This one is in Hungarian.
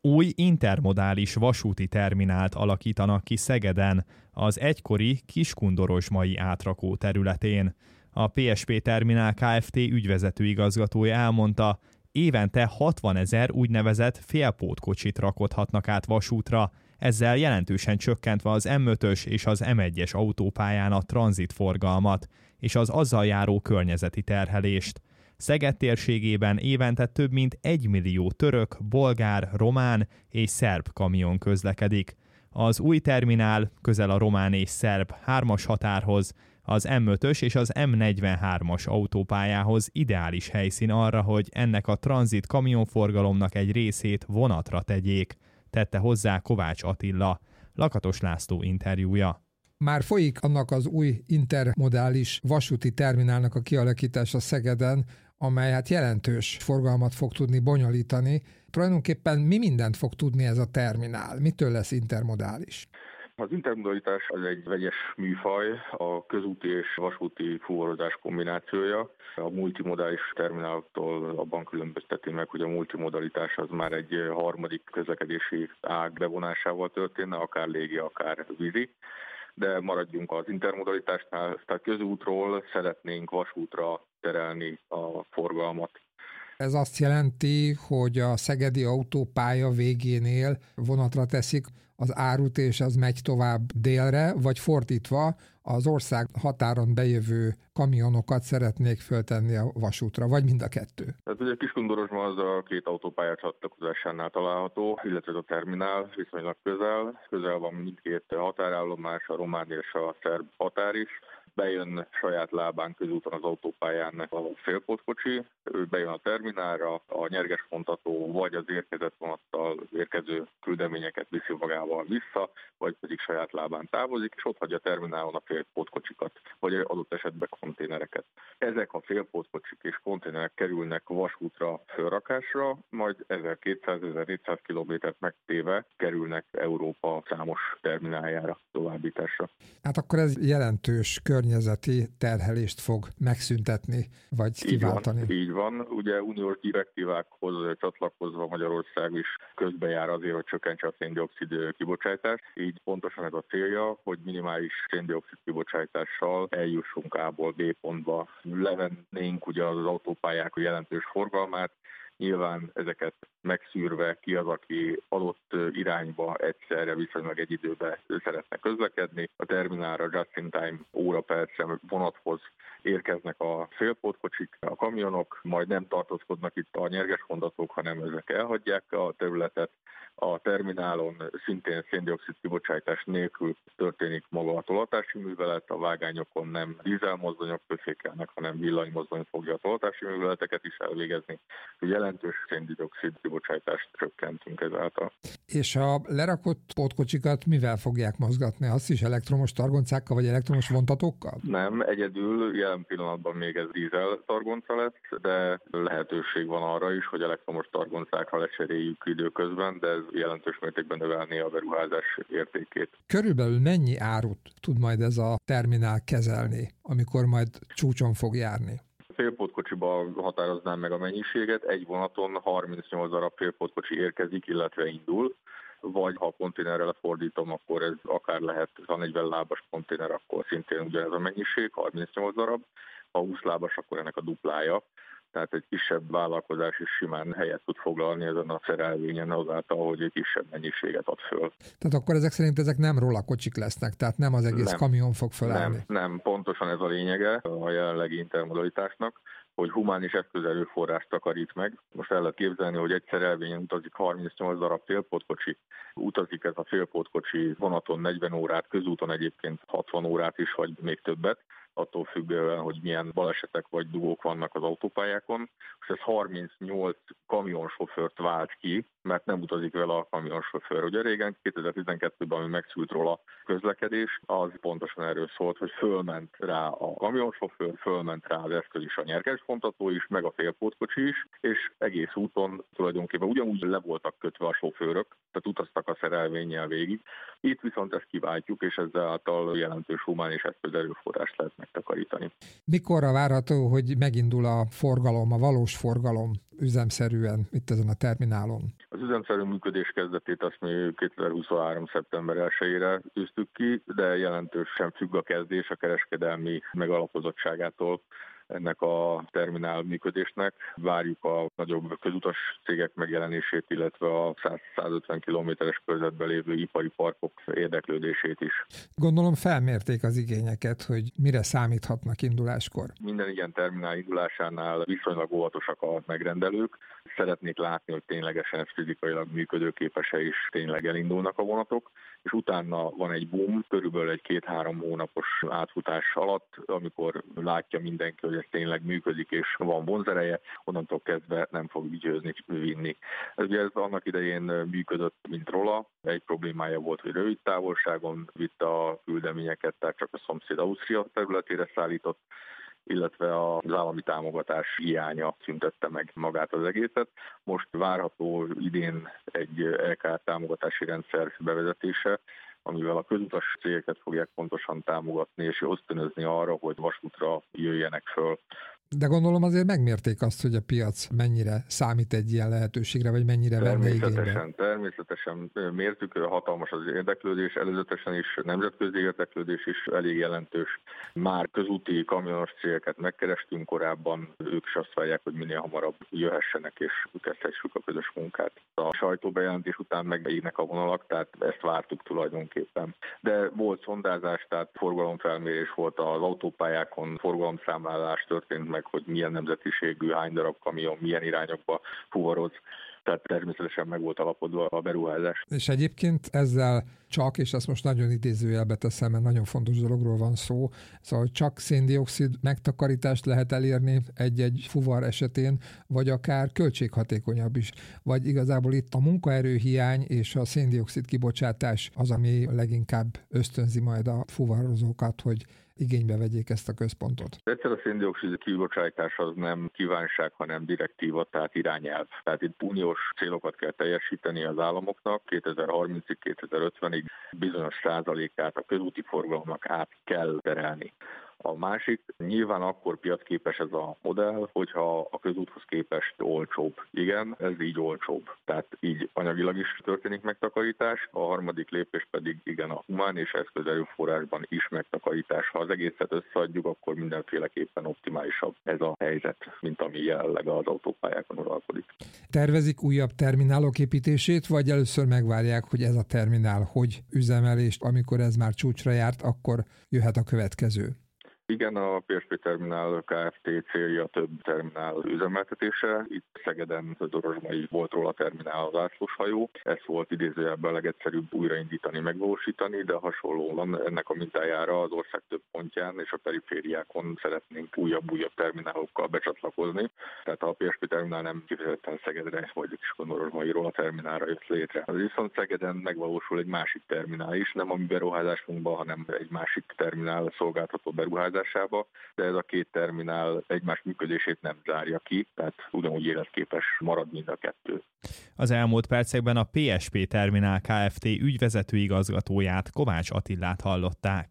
Új intermodális vasúti terminált alakítanak ki Szegeden, az egykori Kiskundorozsmai átrakó területén. A PSP Terminál Kft. Ügyvezető igazgatója elmondta, évente 60 000 úgynevezett félpótkocsit rakodhatnak át vasútra, ezzel jelentősen csökkentve az M5-ös és az M1-es autópályán a tranzitforgalmat és az azzal járó környezeti terhelést. Szeged térségében évente több mint 1 millió török, bolgár, román és szerb kamion közlekedik. Az új terminál közel a román és szerb 3-as határhoz, az M5-ös és az M43-as autópályához ideális helyszín arra, hogy ennek a tranzit kamionforgalomnak egy részét vonatra tegyék, tette hozzá Kovács Attila, Lakatos László interjúja. Már folyik annak az új intermodális vasúti terminálnak a kialakítása Szegeden, amely hát jelentős forgalmat fog tudni bonyolítani. Tulajdonképpen mi mindent fog tudni ez a terminál? Mitől lesz intermodális? Az intermodalitás az egy vegyes műfaj, a közúti és vasúti fuvarozás kombinációja. A multimodális termináloktól abban különbözteti meg, hogy a multimodalitás az már egy harmadik közlekedési ág bevonásával történne, akár légi, akár vízi. De maradjunk az intermodalitásnál, tehát közútról szeretnénk vasútra terelni a forgalmat. Ez azt jelenti, hogy a szegedi autópálya végénél vonatra teszik az árut, és az megy tovább délre, vagy fordítva az ország határon bejövő kamionokat szeretnék föltenni a vasútra, vagy mind a kettő? Tehát ugye Kiskundorozsma az a két autópálya csatlakozásánál található, illetve a terminál viszonylag közel. Közel van mindkét határállomás, a román és a szerb határ is. Bejön saját lábán közúton az autópályán a félpótkocsi, ő bejön a terminálra, a nyerges vontató vagy az érkezett vonattal érkező küldeményeket viszi magával vissza, vagy pedig saját lábán távozik, és ott hagyja a terminálon a félpótkocsikat, vagy adott esetben konténereket. Ezek a félpótkocsik és konténerek kerülnek vasútra fölrakásra, majd 1200-1400 kilométert megtéve kerülnek Európa számos termináljára továbbításra. Hát akkor ez jelentős környezeti terhelést fog megszüntetni, vagy kiváltani. Így van. Ugye uniós direktívákhoz csatlakozva Magyarország is közbejár azért, hogy csökkentse a szén-dioxid kibocsátást. Így pontosan ez a célja, hogy minimális szén-dioxid kibocsátással eljussunk A-ból B pontba. Levennénk ugye az autópályák jelentős forgalmát, nyilván ezeket megszűrve ki az, aki adott irányba egyszerre viszonylag egy időben szeretne közlekedni. A terminálra just-in-time óra-percre vonathoz érkeznek a félpótkocsik, a kamionok, majd nem tartózkodnak itt a nyerges vontatók, hanem ezek elhagyják a területet. A terminálon szintén szén-dioxid kibocsátás nélkül történik maga a tolatási művelet, a vágányokon nem dízelmozdonyok közékelnek, hanem villanymozdony fogja a tolatási műveleteket is elvégezni. Jelentős szén-dioxid kibocsátást csökkentünk ezáltal. És a lerakott pótkocsikat mivel fogják mozgatni? Azt is elektromos targoncákkal vagy elektromos vontatókkal? Nem, egyedül jelen pillanatban még ez dízel targonca lesz, de lehetőség van arra is, hogy elektromos targoncákra lecseréljük időközben, de ez jelentős mértékben növelné a beruházás értékét. Körülbelül mennyi árut tud majd ez a terminál kezelni, amikor majd csúcson fog járni? Félpótkocsiba határoznám meg a mennyiséget, egy vonaton 38 darab félpótkocsi érkezik, illetve indul, vagy ha a konténerre lefordítom, akkor ez akár lehet, ha 40 lábas konténer, akkor szintén ugyanez a mennyiség, 38 darab, ha 20 lábas, akkor ennek a duplája. Tehát egy kisebb vállalkozás is simán helyet tud foglalni ezen a szerelvényen azáltal, hogy egy kisebb mennyiséget ad föl. Tehát akkor ezek szerint nem rollakocsik lesznek, tehát nem az egész kamion fog felállni? Nem, pontosan ez a lényege a jelenlegi intermodalitásnak, hogy humán és eszközelőforrást takarít meg. Most el lehet képzelni, hogy egy szerelvényen utazik 38 darab félpótkocsi, utazik ez a félpótkocsi vonaton 40 órát, közúton egyébként 60 órát is, vagy még többet, attól függően, hogy milyen balesetek vagy dugók vannak az autópályákon. Most ez 38 kamionsofőrt vált ki, mert nem utazik vele a kamionsofőr. Ugye régen 2012-ben, ami megszűlt róla a közlekedés, az pontosan erről szólt, hogy fölment rá a kamionsofőr, fölment rá az eszköz is, a nyergesvontató is, meg a félpótkocsi is, és egész úton tulajdonképpen ugyanúgy le voltak kötve a sofőrök, tehát utaztak a szerelvénnyel végig. Itt viszont ezt kiváltjuk, és ezáltal jelentős humán és eszköz erőforrást lehet megtakarítani. Mikorra várható, hogy megindul a forgalom, a valós forgalom üzemszerűen itt ezen a terminálon? Az üzemszerű működés kezdetét azt mi 2023. szeptember 1-ére tűztük ki, de jelentősen függ a kezdés a kereskedelmi megalapozottságától ennek a terminál működésnek. Várjuk a nagyobb közutas cégek megjelenését, illetve a 100-150 kilométeres körzetben lévő ipari parkok érdeklődését is. Gondolom felmérték az igényeket, hogy mire számíthatnak induláskor. Minden ilyen terminál indulásánál viszonylag óvatosak a megrendelők. Szeretnék látni, hogy ténylegesen ez fizikailag működőképes és tényleg elindulnak a vonatok, és utána van egy boom, körülbelül egy 2-3 hónapos átfutás alatt, amikor látja mindenki, hogy ez tényleg működik és van vonzereje, onnantól kezdve nem fog győzni vinni. Ez annak idején működött, mint rola. Egy problémája volt, hogy rövid távolságon vitte a küldeményeket, tehát csak a szomszéd Ausztria területére szállított, illetve az állami támogatás hiánya szüntette meg magát az egészet. Most várható idén egy LKR támogatási rendszer bevezetése, amivel a közutas cégeket fogják pontosan támogatni és ösztönözni arra, hogy vasútra jöjjenek föl. De gondolom azért megmérték azt, hogy a piac mennyire számít egy ilyen lehetőségre, vagy mennyire venne igénybe. Természetesen mértük, hatalmas az érdeklődés, előzetesen is nemzetközi érdeklődés is elég jelentős. Már közúti kamionos cégeket megkerestünk korábban, ők is azt várják, hogy minél hamarabb jöhessenek és kezdhessük a közös munkát. A sajtóbejelentés után megbeégnek a vonalak, tehát ezt vártuk tulajdonképpen. De volt szondázás, tehát forgalomfelmérés volt az autópályákon, forgalomszámlálás történt meg, hogy milyen nemzetiségű, hány darab kamion, milyen irányokba fuvaroz. Tehát természetesen meg volt alapodva a beruházás. És egyébként ezzel csak, és ezt most nagyon idézőjelbe teszem, mert nagyon fontos dologról van szó, szóval csak szén-dioxid megtakarítást lehet elérni egy-egy fuvar esetén, vagy akár költséghatékonyabb is. Vagy igazából itt a munkaerőhiány és a szén-dioxid kibocsátás az, ami leginkább ösztönzi majd a fuvarozókat, hogy igénybe vegyék ezt a központot. Egyszer a szén-dioxid kibocsátás az nem kívánság, hanem direktíva, tehát irányelv. Tehát itt uniós célokat kell teljesíteni az államoknak, 2030-ig, 2050-ig bizonyos százalékát a közúti forgalomnak át kell terelni. A másik, nyilván akkor piacképes ez a modell, hogyha a közúthoz képest olcsóbb. Igen, ez így olcsóbb. Tehát így anyagilag is történik megtakarítás. A harmadik lépés pedig igen a humán és eszközelőforrásban is megtakarítás. Ha az egészet összeadjuk, akkor mindenféleképpen optimálisabb ez a helyzet, mint ami jelenleg az autópályákon uralkodik. Tervezik újabb terminálok építését, vagy először megvárják, hogy ez a terminál hogy üzemel, és amikor ez már csúcsra járt, akkor jöhet a következő? Igen, a PSP Terminál Kft. Célja több terminál üzemeltetése. Itt Szegeden a Dorozsmai volt róla terminál az ászlóshajó. Ezt volt idézőjelben a legegyszerűbb újraindítani, megvalósítani, de hasonlóan ennek a mintájára az ország több pontján és a perifériákon szeretnénk újabb terminálokkal becsatlakozni. Tehát a PSP Terminál nem kifejezetten Szegedre vagy Kiskundorozsmai róla terminálra jött létre. Viszont Szegeden megvalósul egy másik terminál is, nem a mi beruházásunkban, hanem egy másik terminál szolgáltató beruházás, de ez a két terminál egymás működését nem zárja ki, tehát ugyanúgy életképes marad mind a kettő. Az elmúlt percekben a PSP Terminál Kft. Ügyvezető igazgatóját, Kovács Attilát hallották.